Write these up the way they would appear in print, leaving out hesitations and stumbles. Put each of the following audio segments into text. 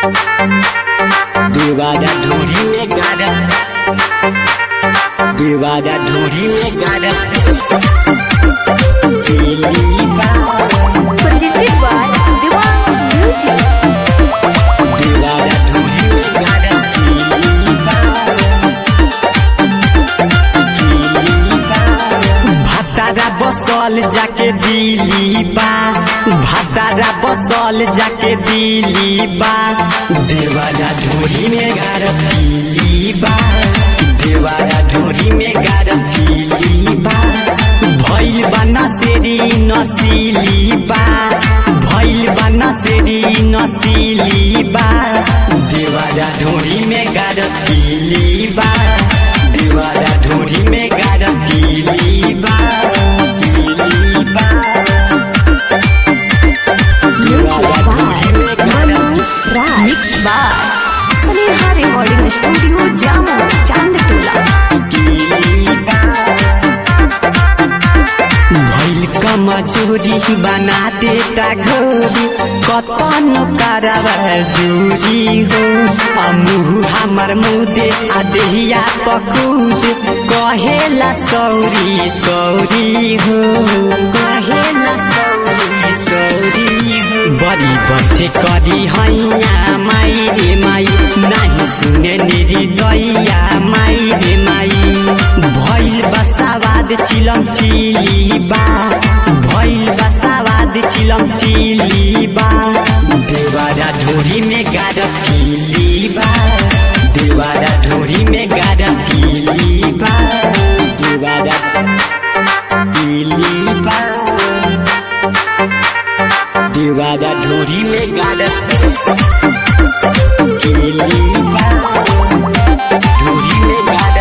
दीवारा ढूंढी में गाड़ा, दीवारा ढूंढी में गाड़ा Presented by Devang's Music. दीवारा ढूंढी में गाड़ा भातारा बसल जाके दिली बा, भातारा बसल जाके दिली बा, दीवारा ढूंढी में गाड़ा दिली बा, दीवारा ढूंढी में गाड़ा दिली बा, भइल बा नसेरी नसीली बा, भइल बा नसेरी नसीली बा, दीवारा ढूंढी में गाड़ा दिली बा, दीवारा ढूंढी में गाड़ा दिली बा, दिली बा। Music by Manu Raj. Mixed by Sneha Recording Studio, Jammu, Chandtola. भइल कमजोरी बना देता घोरी, कतन करावा जोरी हो, मुँह हमर मुदे आ देहिया पकूद, कहेला सौरी सौरी हो, कहेला सौरी सौरी हो, बड़ी बच्चे करी हैया माई रे माई, नहीं सुने निरी दैया माई रे माई, भइल बसावाद चिलम चिली बा, भइल बसावाद चिलम चिली बा, देवारा ढोरी में गाड़ा पीली बा, देवारा ढोरी में गाड़ा पीली बा, देवारा पीली बा, देवारा ढोरी में गाड़ा पीली बा, ढोरी में गाड़ा,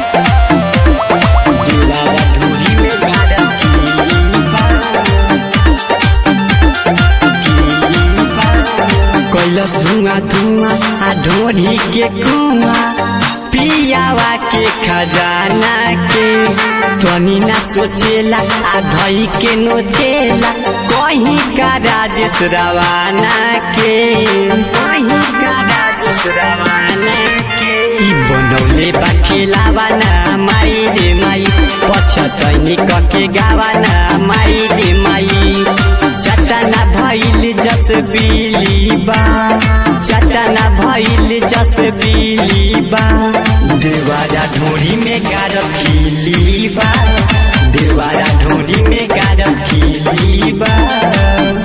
देवारा ढोरी में गाड़ा पीली बा, पीली बा। कैलस धुआं धुआं आ ढोरी के कुआं, पियावा के खजाना के, तनी ना सोचेला आ धई के नोचेला, कहीं का राजेश रवाना के, कहीं का राजेश रवाना के, ई बनौले बा खेलावाना माई रे माई, पछतैनी कके गावाना माई रे माई, चटना भइल जस बिली बा, चटना भइल जस बिली बा, देवारा ढोरी में गाड़ा पीली बा, देवारा ढोरी में गाड़ा पीली बा।